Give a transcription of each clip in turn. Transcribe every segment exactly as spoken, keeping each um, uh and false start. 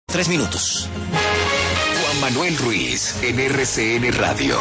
Tres minutos. Juan Manuel Ruiz, en R C N Radio.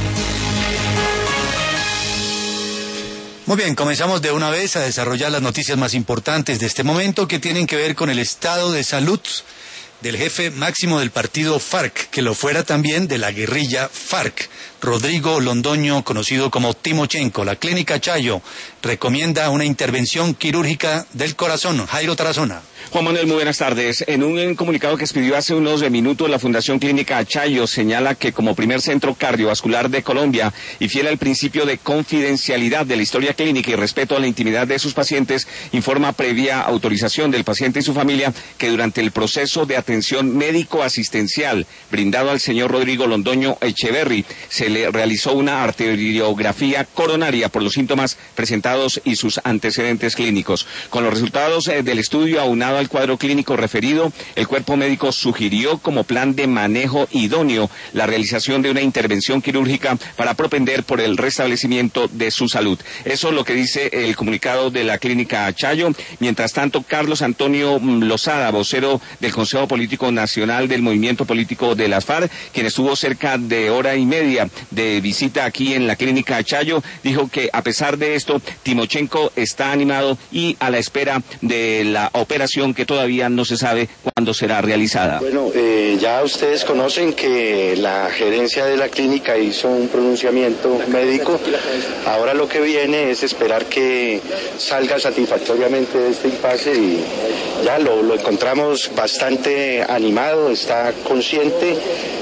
Muy bien, comenzamos de una vez a desarrollar las noticias más importantes de este momento que tienen que ver con el estado de salud del jefe máximo del partido FARC, que lo fuera también de la guerrilla FARC, Rodrigo Londoño, conocido como Timochenko. La clínica Chayo recomienda una intervención quirúrgica del corazón. Jairo Tarazona. Juan Manuel, muy buenas tardes. En un comunicado que expidió hace unos minutos, la Fundación Clínica Chayo señala que como primer centro cardiovascular de Colombia y fiel al principio de confidencialidad de la historia clínica y respeto a la intimidad de sus pacientes, informa previa autorización del paciente y su familia que durante el proceso de atención médico-asistencial brindado al señor Rodrigo Londoño Echeverry se le realizó una arteriografía coronaria por los síntomas presentados y sus antecedentes clínicos. Con los resultados eh, del estudio aunado al cuadro clínico referido, el cuerpo médico sugirió como plan de manejo idóneo la realización de una intervención quirúrgica para propender por el restablecimiento de su salud. Eso es lo que dice el comunicado de la clínica Chayo. Mientras tanto, Carlos Antonio Lozada, vocero del Consejo Político Nacional del Movimiento Político de las FARC, quien estuvo cerca de hora y media de visita aquí en la clínica Chayo, dijo que a pesar de esto, Timochenko está animado y a la espera de la operación que todavía no se sabe cuándo será realizada. Bueno, eh, ya ustedes conocen que la gerencia de la clínica hizo un pronunciamiento médico. Ahora lo que viene es esperar que salga satisfactoriamente de este impasse y ya lo, lo encontramos bastante animado, está consciente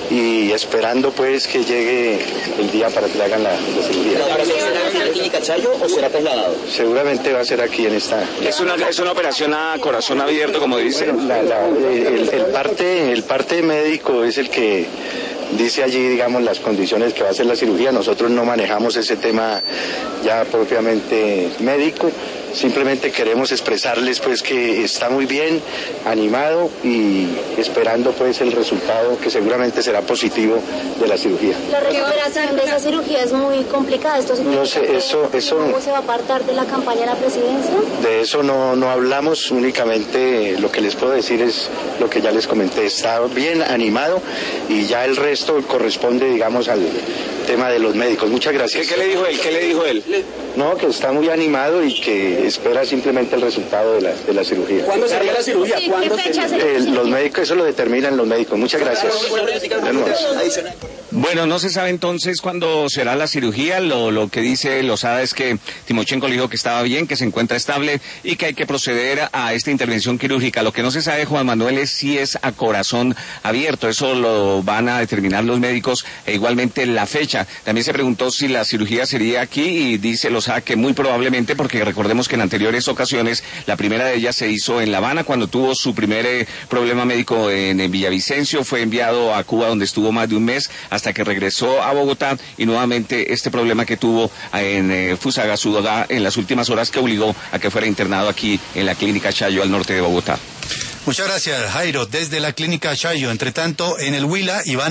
y esperando pues que llegue el día para que le hagan la, la cirugía. ¿Será en la clínica Chayo o será trasladado? Seguramente va a ser aquí en esta. Es una, es una operación a corazón abierto, como dice. Bueno, la, la, el, el parte, el parte médico es el que dice allí, digamos, las condiciones que va a ser la cirugía. Nosotros no manejamos ese tema ya propiamente médico. Simplemente queremos expresarles pues que está muy bien, animado y esperando pues el resultado que seguramente será positivo de la cirugía. La recuperación de esa cirugía es muy complicada. ¿Esto no sé, eso, eso, ¿Cómo se va a apartar de la campaña de la presidencia? De eso no, no hablamos, únicamente lo que les puedo decir es lo que ya les comenté. Está bien animado y ya el resto corresponde, digamos, al tema de los médicos. Muchas gracias. ¿Qué, qué le dijo él? ¿Qué le dijo él? No, que está muy animado y que espera simplemente el resultado de la, de la cirugía. ¿Cuándo sería la cirugía? Sí, ¿Cuándo ¿qué fecha sería? se- Eh, los médicos, eso lo determinan los médicos. Muchas gracias. Adicional. Bueno, no se sabe entonces cuándo será la cirugía. Lo, lo que dice Lozada es que Timochenko le dijo que estaba bien, que se encuentra estable y que hay que proceder a esta intervención quirúrgica. Lo que no se sabe, Juan Manuel, es si es a corazón abierto. Eso lo van a determinar los médicos e igualmente la fecha. También se preguntó si la cirugía sería aquí y dice Lozada que muy probablemente, porque recordemos que en anteriores ocasiones, la primera de ellas se hizo en La Habana cuando tuvo su primer eh, problema médico en, en Villavicencio. Fue enviado a Cuba donde estuvo más de un mes hasta que regresó a Bogotá y nuevamente este problema que tuvo en eh, Fusagasugá en las últimas horas que obligó a que fuera internado aquí en la clínica Chayo al norte de Bogotá. Muchas gracias, Jairo. Desde la clínica Chayo, entre tanto, en el Huila, Iván